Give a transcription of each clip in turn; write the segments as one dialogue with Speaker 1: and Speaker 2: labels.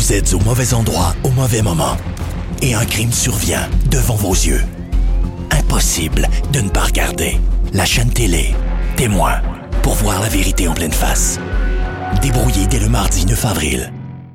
Speaker 1: Vous êtes au mauvais endroit au mauvais moment. Et un crime survient devant vos yeux. Impossible de ne pas regarder. La chaîne télé, Témoin, pour voir la vérité en pleine face. Débrouillé dès le mardi 9 avril.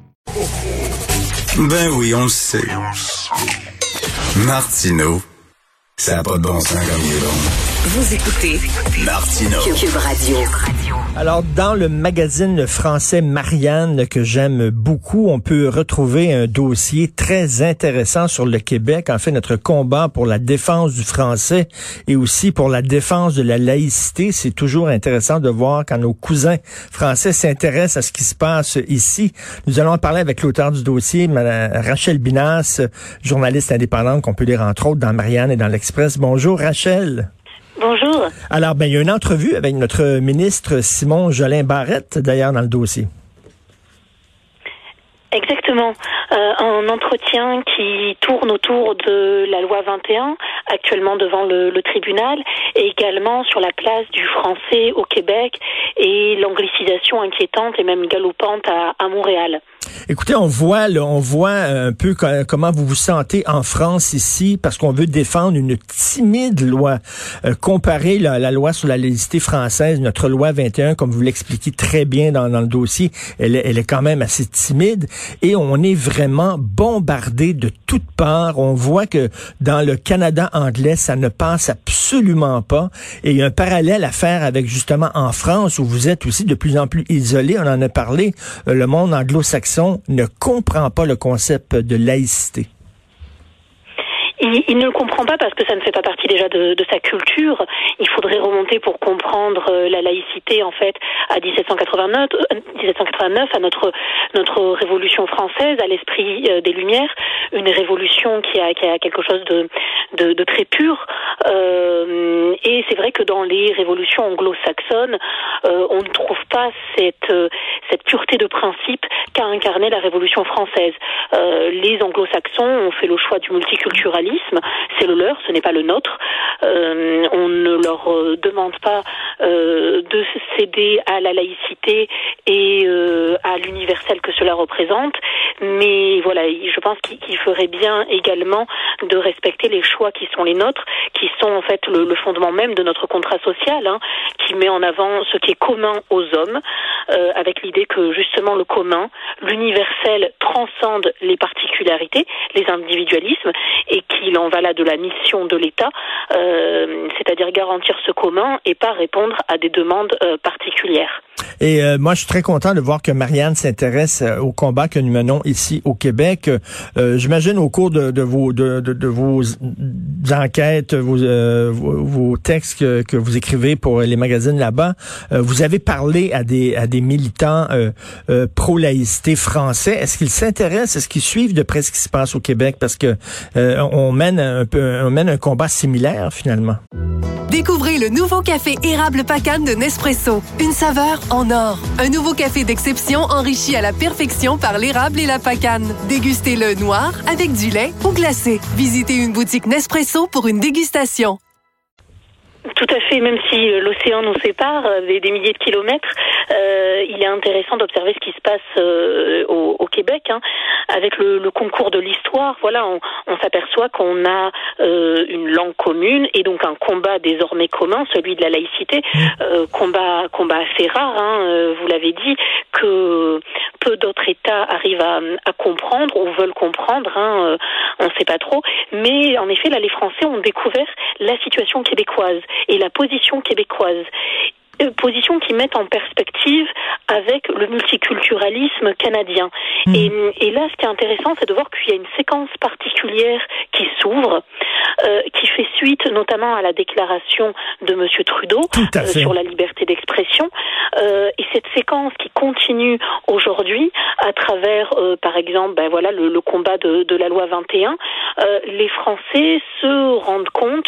Speaker 2: Ben oui, on le sait. Martineau, ça n'a pas de bon sens comme il est bon.
Speaker 3: Vous écoutez
Speaker 2: Martineau.
Speaker 3: Cube Radio.
Speaker 4: Alors, dans le magazine français Marianne, que j'aime beaucoup, on peut retrouver un dossier très intéressant sur le Québec. En fait, notre combat pour la défense du français et aussi pour la défense de la laïcité. C'est toujours intéressant de voir quand nos cousins français s'intéressent à ce qui se passe ici. Nous allons en parler avec l'auteur du dossier, Rachel Binas, journaliste indépendante qu'on peut lire entre autres dans Marianne et dans l'Express. Bonjour, Rachel.
Speaker 5: Bonjour.
Speaker 4: Alors, il y a une entrevue avec notre ministre Simon Jolin Barrette, d'ailleurs, dans le dossier.
Speaker 5: Exactement. Un entretien qui tourne autour de la loi 21, actuellement devant le tribunal, et également sur la place du français au Québec et l'anglicisation inquiétante et même galopante à Montréal.
Speaker 4: Écoutez, on voit un peu comment vous vous sentez en France ici, parce qu'on veut défendre une timide loi. Comparer la loi sur la laïcité française, notre loi 21, comme vous l'expliquez très bien dans le dossier, elle est quand même assez timide, et on est vraiment bombardé de toutes parts. On voit que dans le Canada anglais, ça ne passe absolument pas, et il y a un parallèle à faire avec justement en France, où vous êtes aussi de plus en plus isolé. On en a parlé, le monde anglo-saxon ne comprend pas le concept de laïcité.
Speaker 5: Il ne le comprend pas parce que ça ne fait pas partie déjà de sa culture. Il faudrait remonter pour comprendre la laïcité en fait à 1789 à notre révolution française, à l'esprit des Lumières, une révolution qui a quelque chose de très pur. Et c'est vrai que dans les révolutions anglo-saxonnes, on ne trouve pas cette pureté de principe qu'a incarné la révolution française. Les anglo-saxons ont fait le choix du multiculturalisme. C'est le leur, ce n'est pas le nôtre. On ne leur demande pas de céder à la laïcité et à l'universel que cela représente, mais voilà, je pense qu'il ferait bien également de respecter les choix qui sont les nôtres, qui sont en fait le fondement même de notre contrat social, qui met en avant ce qui est commun aux hommes, avec l'idée que justement le commun, l'universel transcende les particularités, les individualismes, et qu'il en va là de la mission de l'État, c'est-à-dire garantir ce commun et pas répondre à des demandes particulières.
Speaker 4: Et moi, je suis très content de voir que Marianne s'intéresse au combat que nous menons ici au Québec. J'imagine au cours de vos enquêtes, vos textes que vous écrivez pour les magazines là-bas, vous avez parlé à des militants pro-laïcité français. Est-ce qu'ils s'intéressent, est-ce qu'ils suivent de près ce qui se passe au Québec? Parce que on mène un combat similaire finalement.
Speaker 6: Découvrez le nouveau café érable Pacane de Nespresso. Une saveur en or. Un nouveau café d'exception enrichi à la perfection par l'érable et la pacane. Dégustez-le noir, avec du lait ou glacé. Visitez une boutique Nespresso pour une dégustation.
Speaker 5: Tout à fait, même si l'océan nous sépare des milliers de kilomètres, il est intéressant d'observer ce qui se passe au Québec, avec le concours de l'histoire. Voilà, on s'aperçoit qu'on a une langue commune et donc un combat désormais commun, celui de la laïcité, combat assez rare, vous l'avez dit, que peu d'autres États arrivent à comprendre ou veulent comprendre, on ne sait pas trop. Mais en effet, là, les Français ont découvert la situation québécoise et la position québécoise. Position qui mettent en perspective avec le multiculturalisme canadien. Et là, ce qui est intéressant, c'est de voir qu'il y a une séquence particulière qui s'ouvre, qui fait suite notamment à la déclaration de M. Trudeau sur la liberté d'expression. Et cette séquence qui continue aujourd'hui à travers, par exemple, le combat de la loi 21, les Français se rendent compte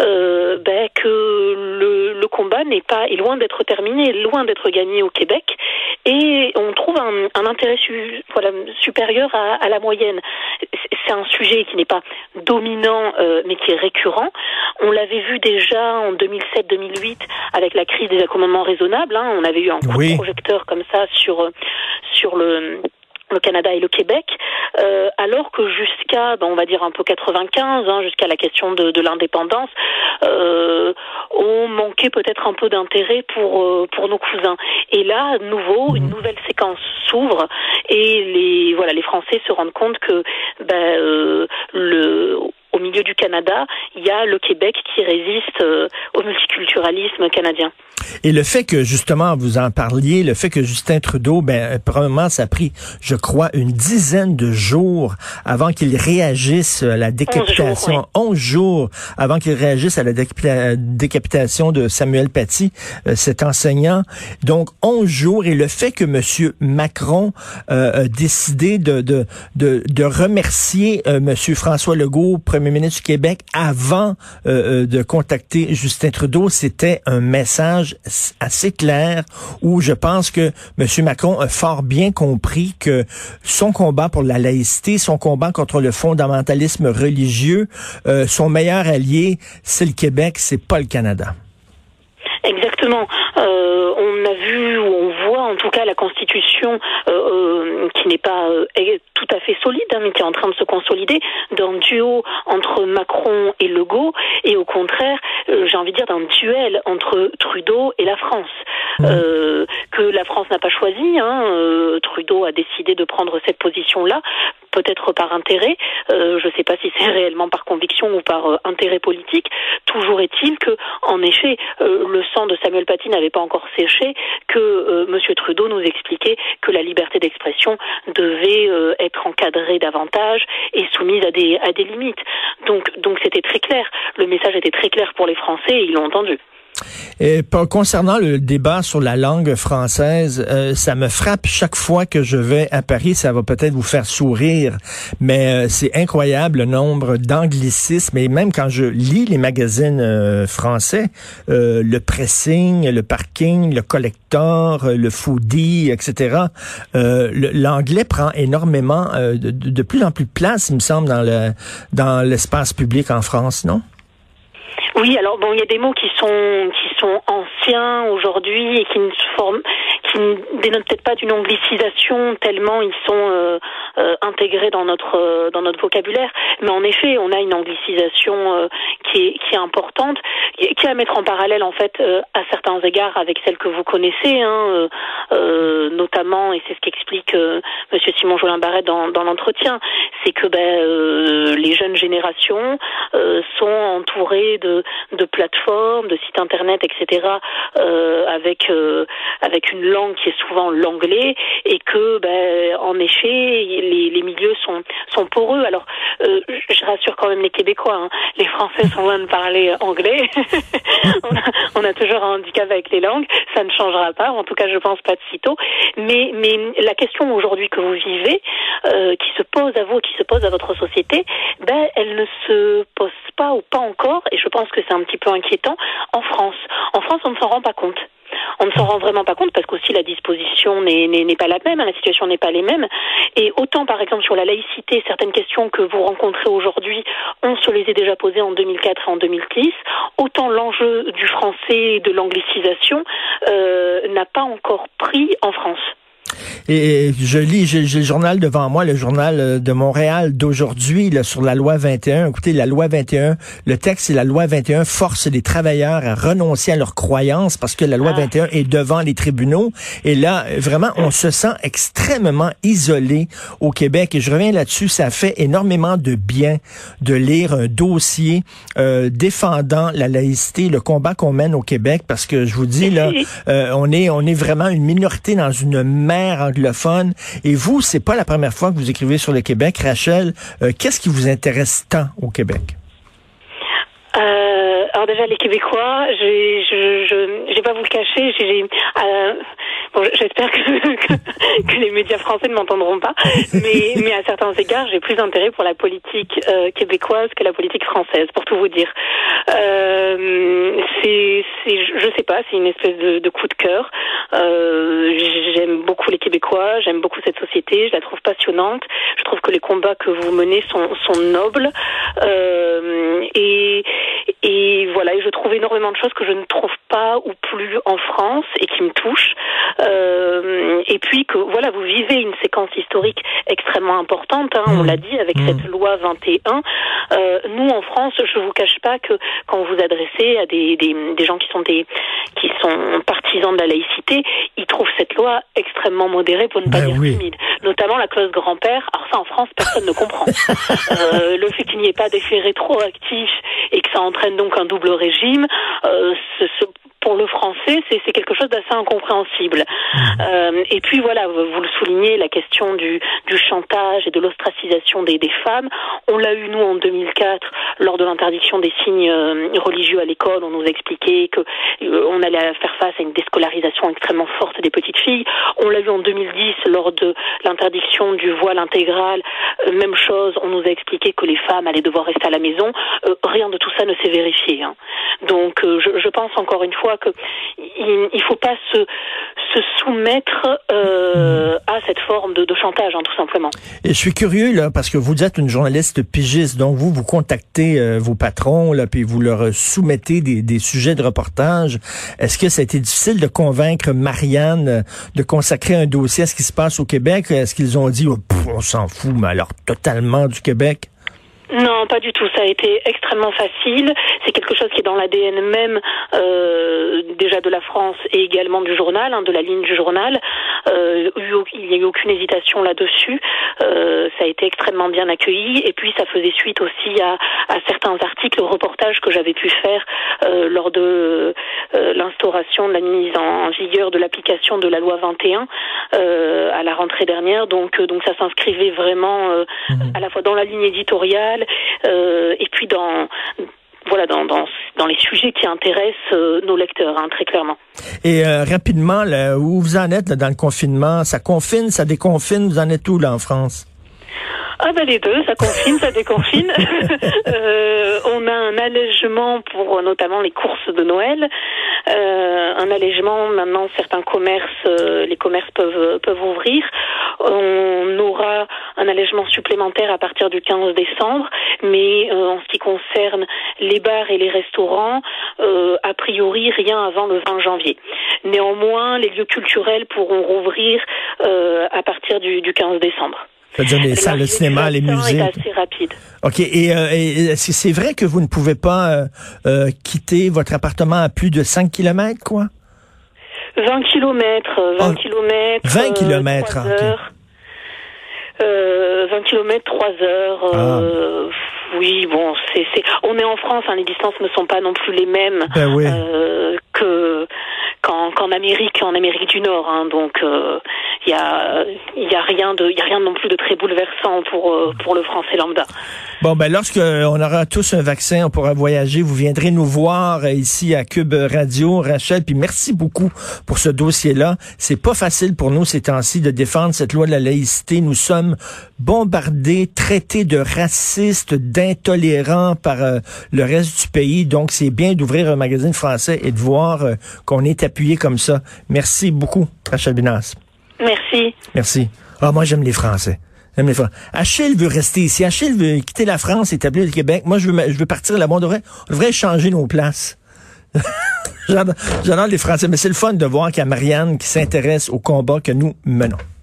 Speaker 5: que le combat est loin d'être terminé, loin d'être gagné au Québec, et on trouve un intérêt supérieur à la moyenne. C'est un sujet qui n'est pas dominant, mais qui est récurrent. On l'avait vu déjà en 2007-2008 avec la crise des accommodements raisonnables. On avait eu un coup de projecteur comme ça sur le Canada et le Québec, alors que jusqu'à, on va dire un peu 95, jusqu'à la question de l'indépendance, on manquait peut-être un peu d'intérêt pour nos cousins. Et là, à nouveau, une nouvelle séquence s'ouvre et les Français se rendent compte que au milieu du Canada, il y a le Québec qui résiste au multiculturalisme canadien.
Speaker 4: Et le fait que, justement, vous en parliez, le fait que Justin Trudeau, probablement, ça a pris, je crois, une dizaine de jours avant qu'il réagisse à la décapitation. 11 jours avant qu'il réagisse à la décapitation de Samuel Paty, cet enseignant. Donc, 11 jours. Et le fait que M. Macron a décidé de remercier M. François Legault, Premier ministre du Québec, avant de contacter Justin Trudeau, c'était un message assez clair où je pense que M. Macron a fort bien compris que son combat pour la laïcité, son combat contre le fondamentalisme religieux, son meilleur allié, c'est le Québec, c'est pas le Canada.
Speaker 5: Exactement. On a vu, ou on voit en tout cas la Constitution qui n'est pas tout à fait solide, mais qui est en train de se consolider, d'un duo entre Macron et Legault, et au contraire, j'ai envie de dire d'un duel entre Trudeau et la France. Que la France n'a pas choisi, Trudeau a décidé de prendre cette position-là, peut-être par intérêt, je ne sais pas si c'est réellement par conviction ou par intérêt politique. Toujours est-il que, en effet, le sang de Samuel Paty n'avait pas encore séché, que M. Trudeau nous expliquait que la liberté d'expression devait être encadrée davantage et soumise à des limites. Donc c'était très clair. Le message était très clair pour les Français et ils l'ont entendu.
Speaker 4: Et concernant le débat sur la langue française, ça me frappe chaque fois que je vais à Paris. Ça va peut-être vous faire sourire, mais c'est incroyable le nombre d'anglicismes. Et même quand je lis les magazines français, le pressing, le parking, le collector, le foodie, etc., l'anglais prend énormément, de plus en plus de place, il me semble, dans l'espace public en France, non?
Speaker 5: Oui, alors bon, il y a des mots qui sont anciens aujourd'hui et qui ne dénotent peut-être pas d'une anglicisation tellement ils sont intégrés dans notre vocabulaire. Mais en effet, on a une anglicisation qui est importante, qui est à mettre en parallèle en fait à certains égards avec celle que vous connaissez, notamment, et c'est ce qu'explique Monsieur Simon Jolin-Barrette dans l'entretien, c'est que les jeunes générations sont entourées de plateformes, de sites internet, etc., avec une langue qui est souvent l'anglais, et que en effet les milieux sont poreux. Alors je rassure quand même les Québécois, les Français sont loin de parler anglais. on a toujours un handicap avec les langues, ça ne changera pas, en tout cas je pense pas de sitôt, mais la question aujourd'hui que vous vivez, qui se pose à vous, qui se pose à votre société, elle ne se pose pas ou pas encore, et je pense que c'est un petit peu inquiétant, en France. En France, on ne s'en rend pas compte. On ne s'en rend vraiment pas compte parce qu'aussi la disposition n'est pas la même, la situation n'est pas les mêmes. Et autant, par exemple, sur la laïcité, certaines questions que vous rencontrez aujourd'hui, on se les est déjà posées en 2004 et en 2010, autant l'enjeu du français et de l'anglicisation n'a pas encore pris en France.
Speaker 4: Et je lis, j'ai le journal devant moi, le journal de Montréal d'aujourd'hui, là, sur la loi 21. Écoutez, la loi 21, le texte, c'est la loi 21 force les travailleurs à renoncer à leurs croyances parce que la loi 21 est devant les tribunaux. Et là, vraiment, on se sent extrêmement isolé au Québec. Et je reviens là-dessus, ça fait énormément de bien de lire un dossier défendant la laïcité, le combat qu'on mène au Québec, parce que je vous dis, là, on est vraiment une minorité dans une mer anglophone. Et vous, c'est pas la première fois que vous écrivez sur le Québec. Rachel, qu'est-ce qui vous intéresse tant au Québec?
Speaker 5: Alors déjà, les Québécois, je vais pas vous le cacher, j'espère que les médias français ne m'entendront pas, mais à certains égards, j'ai plus d'intérêt pour la politique québécoise que la politique française, pour tout vous dire. Je sais pas, c'est une espèce de coup de cœur. J'aime beaucoup les Québécois, j'aime beaucoup cette société, je la trouve passionnante. Je trouve que les combats que vous menez sont nobles, et Et voilà, et je trouve énormément de choses que je ne trouve pas ou plus en France et qui me touchent. Et puis que voilà, vous vivez une séquence historique extrêmement importante, hein, on l'a dit, avec cette loi 21. Nous, en France, je vous cache pas que quand vous vous adressez à des gens qui sont partisans de la laïcité, ils trouvent cette loi extrêmement modérée, pour ne pas dire timide. Notamment la clause grand-père. Alors ça, en France, personne ne comprend. Le fait qu'il n'y ait pas d'effet rétroactif et que ça entraîne donc un double régime, pour le français, c'est quelque chose d'assez incompréhensible. Et puis voilà, vous le soulignez, la question du chantage et de l'ostracisation des femmes. On l'a eu, nous, en 2004, lors de l'interdiction des signes religieux à l'école. On nous expliquait que on allait faire face à une déscolarisation extrêmement forte des petites filles. On l'a eu en 2010, lors de l'interdiction du voile intégral. Même chose, on nous a expliqué que les femmes allaient devoir rester à la maison. Rien de tout ça ne s'est vérifié. Hein. Donc, je pense encore une fois que il faut pas se soumettre à cette forme de chantage, hein, tout simplement.
Speaker 4: Et je suis curieux là parce que vous êtes une journaliste pigiste, donc vous contactez vos patrons là, puis vous leur soumettez des sujets de reportage. Est-ce que ça a été difficile de convaincre Marianne de consacrer un dossier à ce qui se passe au Québec? Est-ce qu'ils ont dit on s'en fout, mais alors totalement du Québec?
Speaker 5: Non, pas du tout. Ça a été extrêmement facile. C'est quelque chose qui est dans l'ADN même déjà de la France et également du journal, hein, de la ligne du journal. Il n'y a eu aucune hésitation là-dessus. Ça a été extrêmement bien accueilli. Et puis ça faisait suite aussi à certains articles, reportages que j'avais pu faire lors de l'instauration de la mise en vigueur de l'application de la loi 21 à la rentrée dernière. Donc ça s'inscrivait vraiment à la fois dans la ligne éditoriale et puis dans les sujets qui intéressent nos lecteurs, hein, très clairement.
Speaker 4: Et rapidement, là, où vous en êtes là, dans le confinement? Ça confine, ça déconfine? Vous en êtes où là en France?
Speaker 5: Ah ben les deux, ça confine, ça déconfine. On a un allègement pour notamment les courses de Noël. Un allègement, maintenant certains commerces, les commerces peuvent ouvrir. On aura un allègement supplémentaire à partir du 15 décembre, mais en ce qui concerne les bars et les restaurants, a priori rien avant le 20 janvier. Néanmoins, les lieux culturels pourront rouvrir à partir du 15 décembre.
Speaker 4: C'est-à-dire les salles de cinéma, les musées.
Speaker 5: C'est assez rapide.
Speaker 4: OK. Et est-ce que c'est vrai que vous ne pouvez pas quitter votre appartement à plus de 5 km, quoi?
Speaker 5: 20 kilomètres. 20 kilomètres, 3 heures. 20 kilomètres, 3 heures. Oui, bon, on est en France, hein, les distances ne sont pas non plus les mêmes qu'en Amérique, du Nord, hein, donc il y a rien non plus de très bouleversant pour le français lambda.
Speaker 4: Bon, ben lorsque on aura tous un vaccin, on pourra voyager. Vous viendrez nous voir ici à Cube Radio, Rachel. Puis merci beaucoup pour ce dossier-là. C'est pas facile pour nous ces temps-ci de défendre cette loi de la laïcité. Nous sommes bombardés, traités de racistes, d'intolérants par le reste du pays. Donc c'est bien d'ouvrir un magazine français et de voir qu'on est appuyé comme ça. Merci beaucoup, Rachel Binas.
Speaker 5: Merci.
Speaker 4: Merci. Moi j'aime les Français. Achille veut rester ici. Achille veut quitter la France et établir le Québec. Moi, je veux partir là-bas. On devrait changer nos places. J'adore les Français, mais c'est le fun de voir qu'il y a Marianne qui s'intéresse au combat que nous menons.